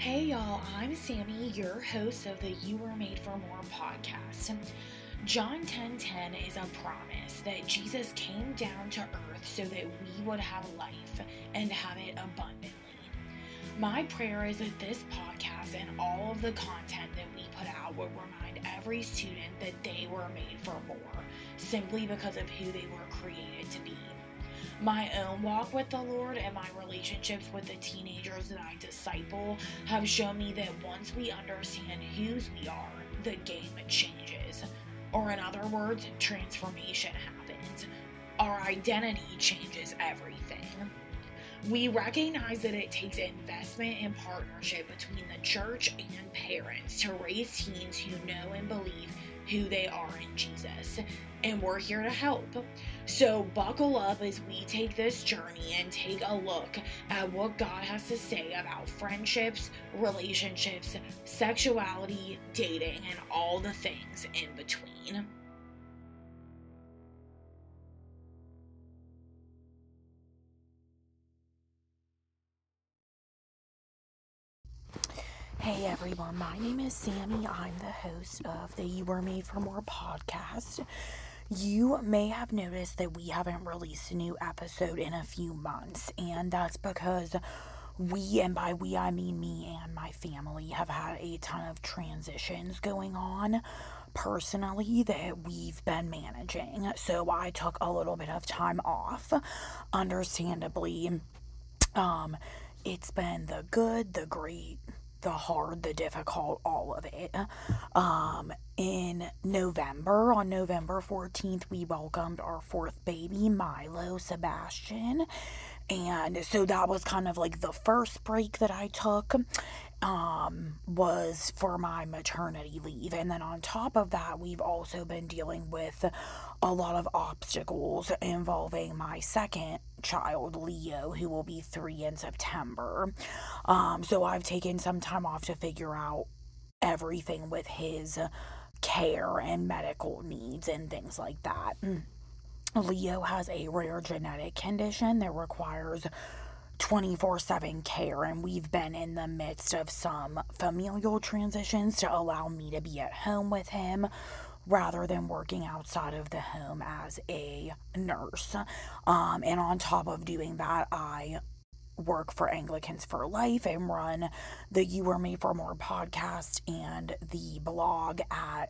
Hey y'all, I'm Sammy, your host of the You Were Made for More podcast. John 10:10 is a promise that Jesus came down to earth so that we would have life and have it abundantly. My prayer is that this podcast and all of the content that we put out will remind every student that they were made for more, simply because of who they were created to be. My own walk with the Lord and my relationships with the teenagers that I disciple have shown me that once we understand whose we are, the game changes. Or, in other words, transformation happens. Our identity changes everything. We recognize that it takes investment and partnership between the church and parents to raise teens who know and believe who they are in Jesus. And we're here to help. So buckle up as we take this journey and take a look at what God has to say about friendships, relationships, sexuality, dating, and all the things in between. Hey everyone, my name is Sammy. I'm the host of the You Were Made for More podcast. You may have noticed that we haven't released a new episode in a few months, and that's because and by we I mean me and my family, have had a ton of transitions going on personally that we've been managing. So I took a little bit of time off, understandably. Um, it's been the good, the great, the hard, the difficult, all of it. In November, on November 14th, we welcomed our fourth baby, Milo Sebastian. And so that was kind of like the first break that I took, was for my maternity leave. And then on top of that, we've also been dealing with a lot of obstacles involving my second child, Leo, who will be 3 in September. So I've taken some time off to figure out everything with his care and medical needs and things like that. Leo has a rare genetic condition that requires 24/7 care, and we've been in the midst of some familial transitions to allow me to be at home with him rather than working outside of the home as a nurse. And on top of doing that, I work for Anglicans for Life and run the You Were Made for More podcast and the blog at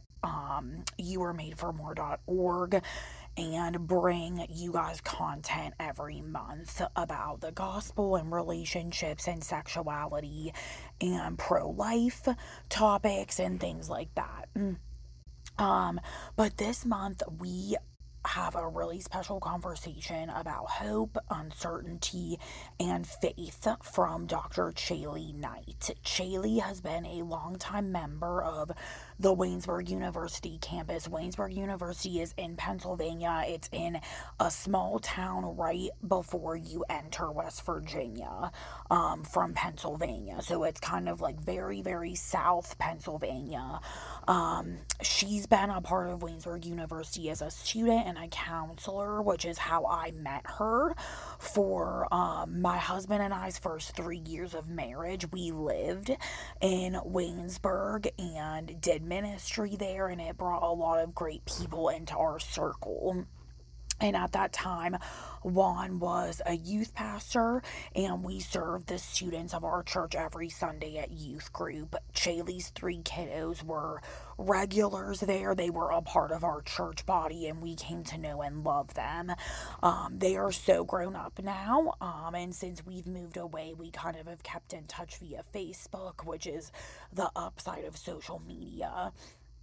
youweremadeformore.org, and bring you guys content every month about the gospel and relationships and sexuality and pro-life topics and things like that. Um, but this month we have a really special conversation about hope, uncertainty, and faith from Dr. Chaley Knight. Chaley has been a longtime member of the Waynesburg University campus. Waynesburg University is in Pennsylvania. It's in a small town right before you enter West Virginia, from Pennsylvania. So it's kind of like very, very south Pennsylvania. She's been a part of Waynesburg University as a student and a counselor, which is how I met her. For my husband and I's first 3 years of marriage, we lived in Waynesburg and did ministry there, and it brought a lot of great people into our circle. And at that time, Juan was a youth pastor, and we served the students of our church every Sunday at youth group. Chaley's 3 kiddos were regulars there. They were a part of our church body, and we came to know and love them. They are so grown up now, and since we've moved away, we kind of have kept in touch via Facebook, which is the upside of social media.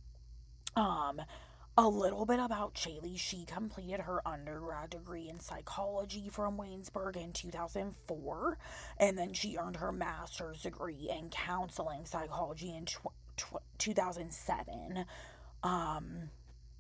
Um, a little bit about Chaley. She completed her undergrad degree in psychology from Waynesburg in 2004, and then she earned her master's degree in counseling psychology in 2007. Um,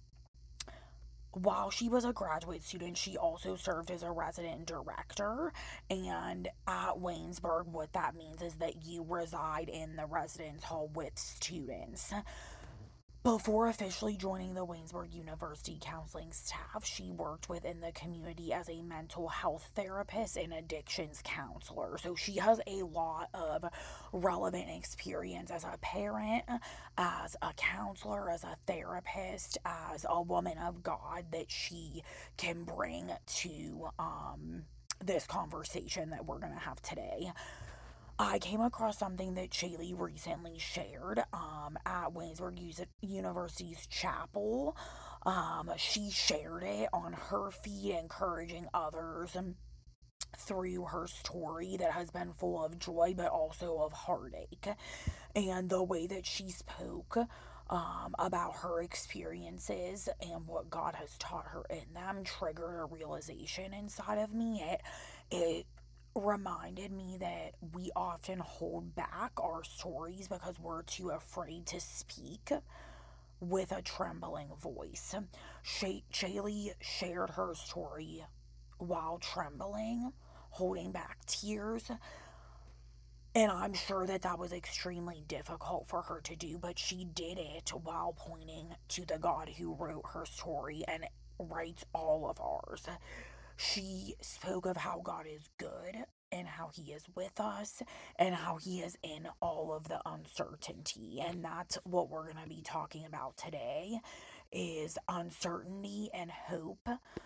while she was a graduate student, she also served as a resident director. And at Waynesburg, what that means is that you reside in the residence hall with students. Before officially joining the Waynesburg University counseling staff, she worked within the community as a mental health therapist and addictions counselor. So she has a lot of relevant experience as a parent, as a counselor, as a therapist, as a woman of God that she can bring to this conversation that we're going to have today. I came across something that Shaylee recently shared at Waynesburg University's chapel. She shared it on her feed, encouraging others through her story that has been full of joy but also of heartache. And the way that she spoke about her experiences and what God has taught her in them triggered a realization inside of me. It reminded me that we often hold back our stories because we're too afraid to speak with a trembling voice. Shaylee shared her story while trembling, holding back tears. And I'm sure that that was extremely difficult for her to do, but she did it while pointing to the God who wrote her story and writes all of ours. She spoke of how God is good and how he is with us and how he is in all of the uncertainty. And that's what we're going to be talking about today is uncertainty and hope.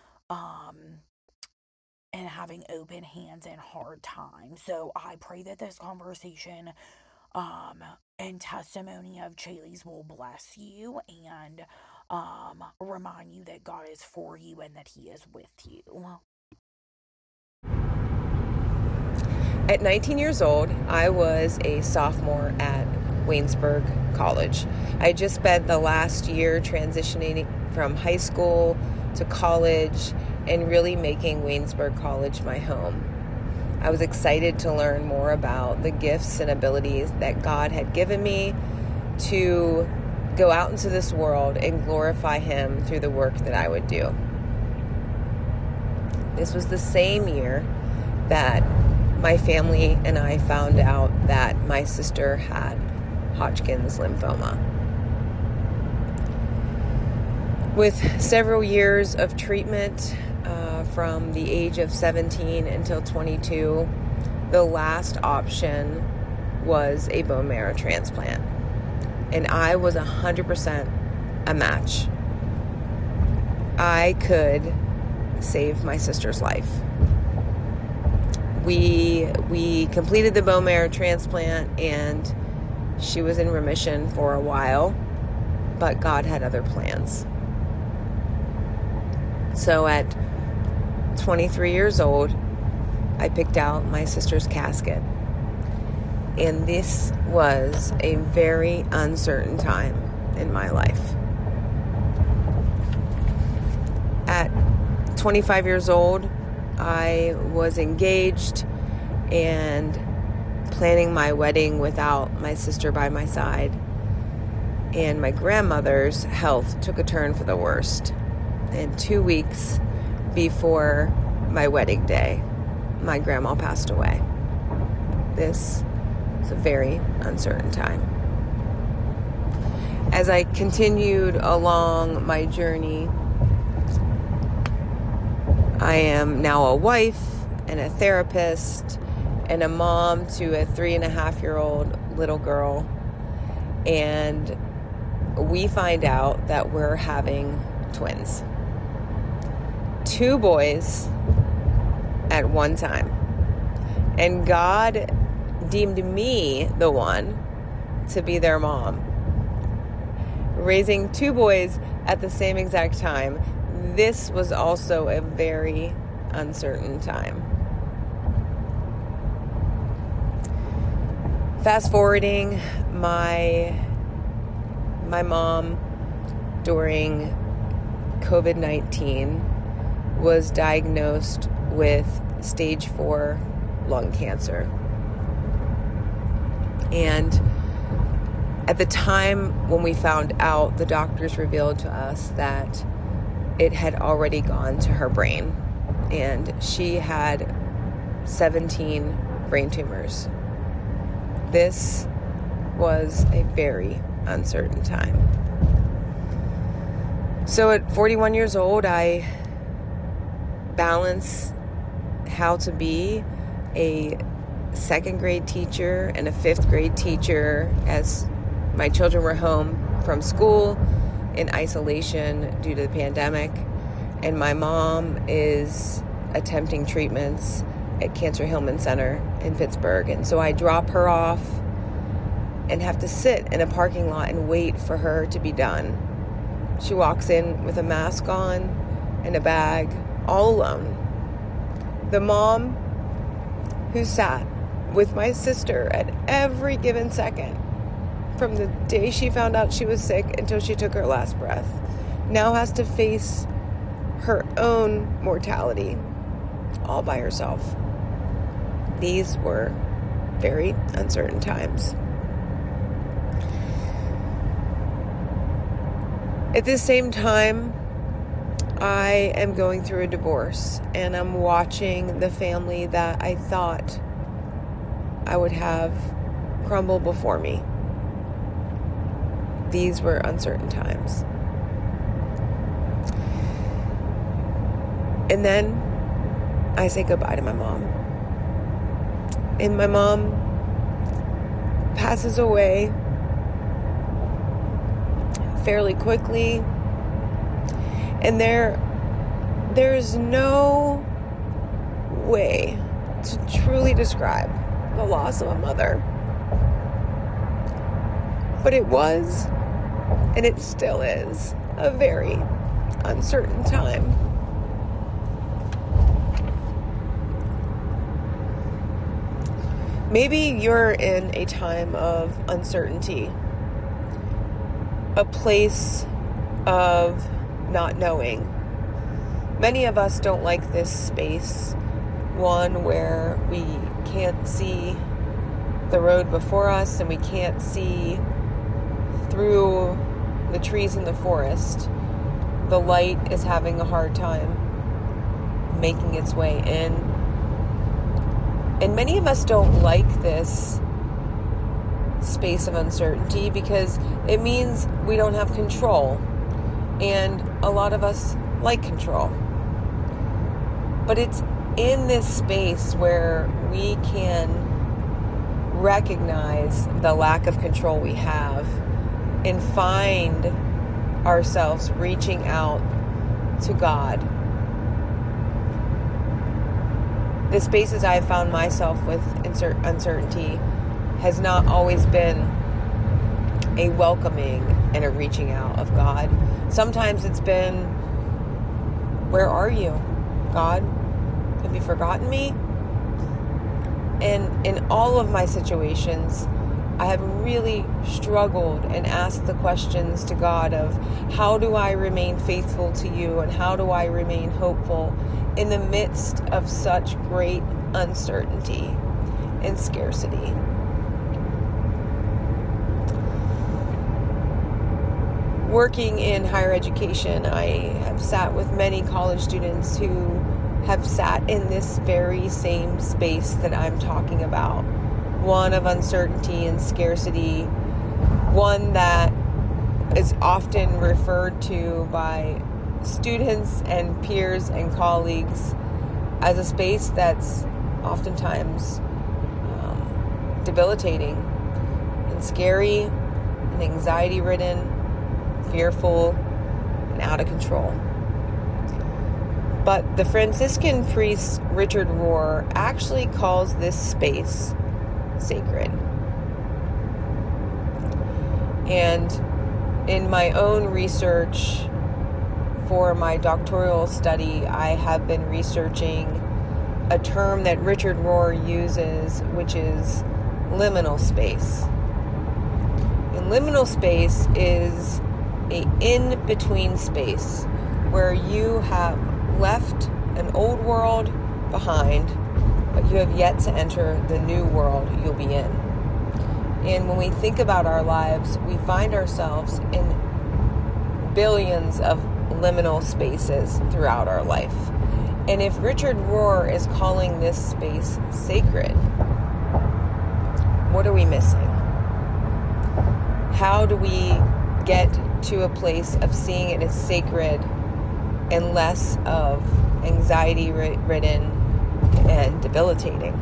And having open hands in hard times. So I pray that this conversation and testimony of Shaylee's will bless you and remind you that God is for you and that he is with you. At 19 years old, I was a sophomore at Waynesburg College. I just spent the last year transitioning from high school to college and really making Waynesburg College my home. I was excited to learn more about the gifts and abilities that God had given me to go out into this world and glorify him through the work that I would do. This was the same year that my family and I found out that my sister had Hodgkin's lymphoma. With several years of treatment from the age of 17 until 22, the last option was a bone marrow transplant. And I was 100% a match. I could save my sister's life. We completed the bone marrow transplant and she was in remission for a while, but God had other plans. So at 23 years old, I picked out my sister's casket. And this was a very uncertain time in my life. At 25 years old, I was engaged and planning my wedding without my sister by my side. And my grandmother's health took a turn for the worst. And 2 weeks before my wedding day, my grandma passed away. This was a very uncertain time. As I continued along my journey, I am now a wife and a therapist and a mom to a 3.5-year-old little girl. And we find out that we're having twins. 2 boys at one time. And God deemed me the one to be their mom. Raising 2 boys at the same exact time, this was also a very uncertain time. Fast forwarding, my mom during COVID-19 was diagnosed with stage 4 lung cancer. And at the time when we found out, the doctors revealed to us that it had already gone to her brain. And she had 17 brain tumors. This was a very uncertain time. So at 41 years old, I balance how to be a second grade teacher and a fifth grade teacher as my children were home from school in isolation due to the pandemic. And my mom is attempting treatments at Cancer Hillman Center in Pittsburgh. And so I drop her off and have to sit in a parking lot and wait for her to be done. She walks in with a mask on and a bag, all alone. The mom who sat with my sister at every given second from the day she found out she was sick until she took her last breath now has to face her own mortality all by herself. These were very uncertain times. At the same time, I am going through a divorce, and I'm watching the family that I thought I would have crumble before me. These were uncertain times. And then I say goodbye to my mom. And my mom passes away fairly quickly. And there's no way to truly describe the loss of a mother. But it was, and it still is, a very uncertain time. Maybe you're in a time of uncertainty, a place of not knowing. Many of us don't like this space, one where we can't see the road before us and we can't see through the trees in the forest. The light is having a hard time making its way in. And many of us don't like this space of uncertainty because it means we don't have control. And a lot of us like control. But it's in this space where we can recognize the lack of control we have and find ourselves reaching out to God. The spaces I have found myself with uncertainty has not always been a welcoming and a reaching out of God. Sometimes it's been, where are you, God? Have you forgotten me? And in all of my situations, I have really struggled and asked the questions to God of how do I remain faithful to you and how do I remain hopeful in the midst of such great uncertainty and scarcity. Working in higher education, I have sat with many college students who have sat in this very same space that I'm talking about. One of uncertainty and scarcity, one that is often referred to by students and peers and colleagues as a space that's oftentimes debilitating and scary and anxiety-ridden, fearful, and out of control. But the Franciscan priest Richard Rohr actually calls this space sacred. And in my own research for my doctoral study, I have been researching a term that Richard Rohr uses, which is liminal space. And liminal space is a in-between space where you have left an old world behind, but you have yet to enter the new world you'll be in. And when we think about our lives, we find ourselves in billions of liminal spaces throughout our life. And if Richard Rohr is calling this space sacred, what are we missing? How do we get to a place of seeing it as sacred and less of anxiety-ridden and debilitating.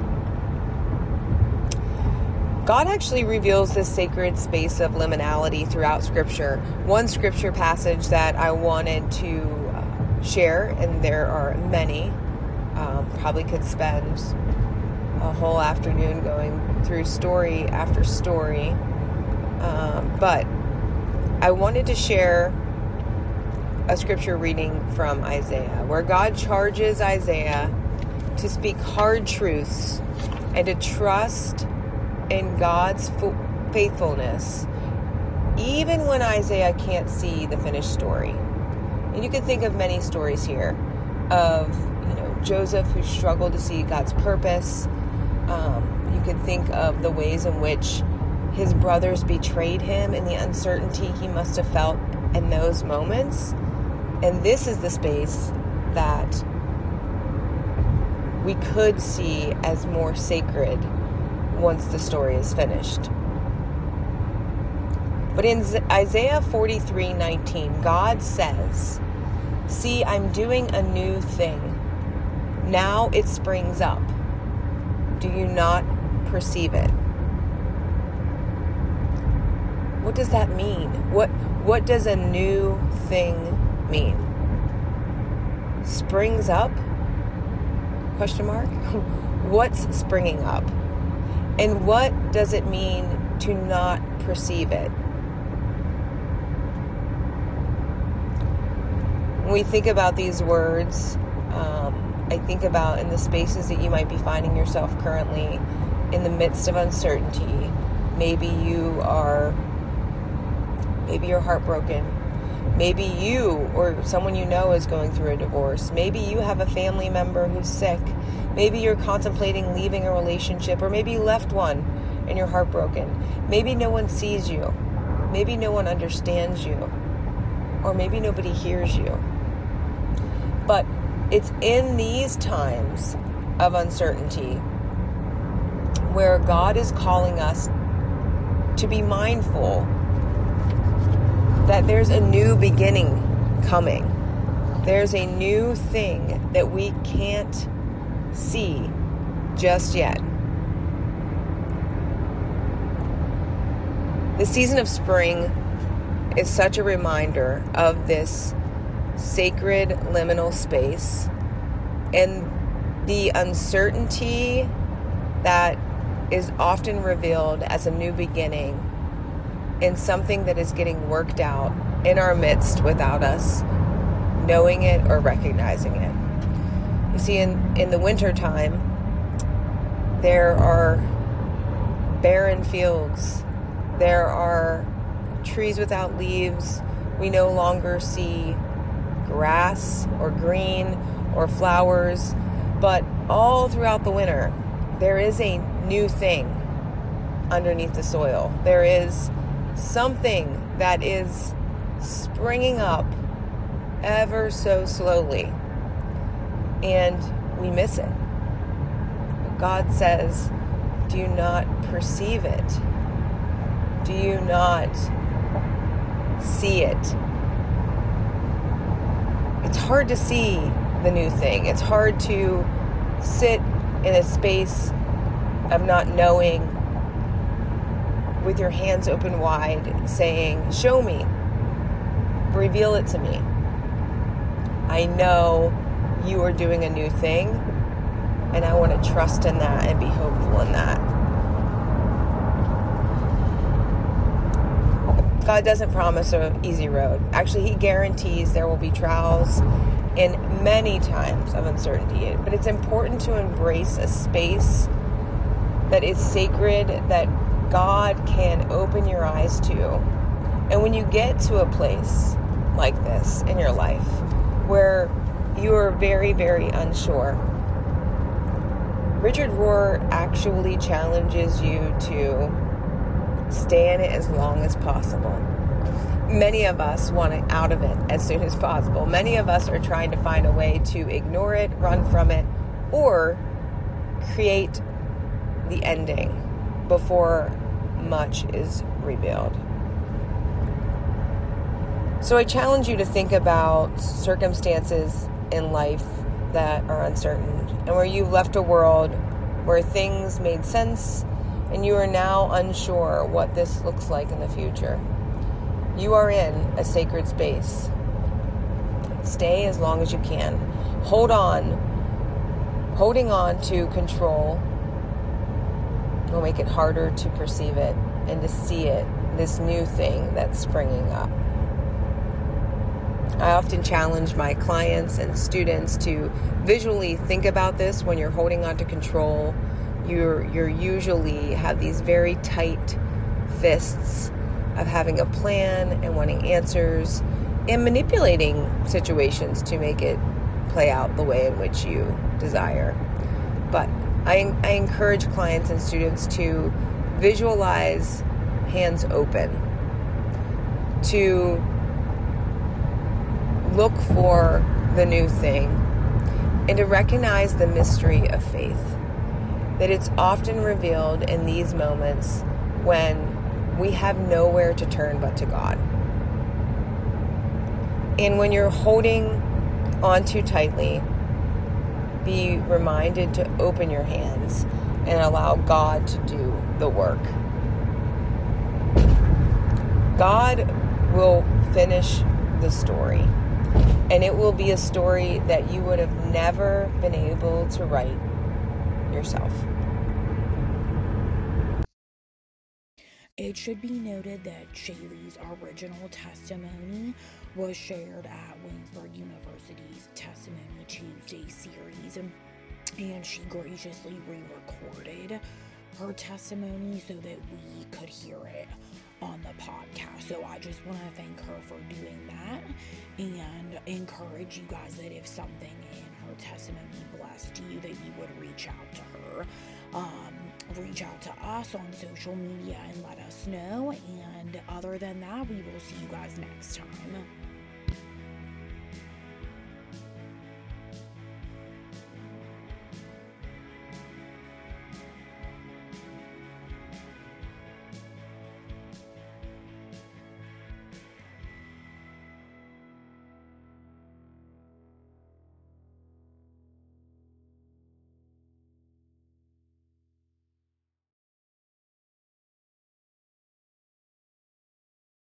God actually reveals this sacred space of liminality throughout Scripture. One Scripture passage that I wanted to share, and there are many, probably could spend a whole afternoon going through story after story, but I wanted to share a Scripture reading from Isaiah, where God charges Isaiah to speak hard truths and to trust in God's faithfulness, even when Isaiah can't see the finished story. And you can think of many stories here of, Joseph who struggled to see God's purpose. You can think of the ways in which his brothers betrayed him and the uncertainty he must have felt in those moments. And this is the space that we could see as more sacred once the story is finished. But in Isaiah 43:19, God says, "See, I'm doing a new thing. Now it springs up. Do you not perceive it?" What does that mean? What does a new thing mean? Springs up? Question mark? What's springing up? And what does it mean to not perceive it? When we think about these words, I think about in the spaces that you might be finding yourself currently in the midst of uncertainty. Maybe you're heartbroken. Maybe you or someone you know is going through a divorce. Maybe you have a family member who's sick. Maybe you're contemplating leaving a relationship, or maybe you left one and you're heartbroken. Maybe no one sees you. Maybe no one understands you. Or maybe nobody hears you. But it's in these times of uncertainty where God is calling us to be mindful that there's a new beginning coming. There's a new thing that we can't see just yet. The season of spring is such a reminder of this sacred liminal space and the uncertainty that is often revealed as a new beginning in something that is getting worked out in our midst without us knowing it or recognizing it. You see, in the wintertime, there are barren fields. There are trees without leaves. We no longer see grass or green or flowers. But all throughout the winter, there is a new thing underneath the soil. There is something that is springing up ever so slowly, and we miss it. God says, do you not perceive it? Do you not see it? It's hard to see the new thing. It's hard to sit in a space of not knowing, with your hands open wide, saying, show me, reveal it to me. I know you are doing a new thing, and I want to trust in that and be hopeful in that. God doesn't promise an easy road. Actually, He guarantees there will be trials in many times of uncertainty. But it's important to embrace a space that is sacred, that God can open your eyes to. And when you get to a place like this in your life, where you are very, very unsure, Richard Rohr actually challenges you to stay in it as long as possible. Many of us want it out of it as soon as possible. Many of us are trying to find a way to ignore it, run from it, or create the ending before much is revealed. So I challenge you to think about circumstances in life that are uncertain and where you've left a world where things made sense and you are now unsure what this looks like in the future. You are in a sacred space. Stay as long as you can. Holding on to control will make it harder to perceive it and to see it, this new thing that's springing up. I often challenge my clients and students to visually think about this. When you're holding on to control, you're usually have these very tight fists of having a plan and wanting answers and manipulating situations to make it play out the way in which you desire. But I encourage clients and students to visualize hands open, to look for the new thing, and to recognize the mystery of faith, that it's often revealed in these moments when we have nowhere to turn but to God. And when you're holding on too tightly, be reminded to open your hands and allow God to do the work. God will finish the story, and it will be a story that you would have never been able to write yourself. It should be noted that Shaylee's original testimony was shared at Waynesburg University's Testimony Tuesday series, and she graciously re-recorded her testimony so that we could hear it on the podcast. So I just want to thank her for doing that and encourage you guys that if something in her testimony blessed you, that you would reach out to her. Reach out to us on social media and let us know. And other than that, we will see you guys next time.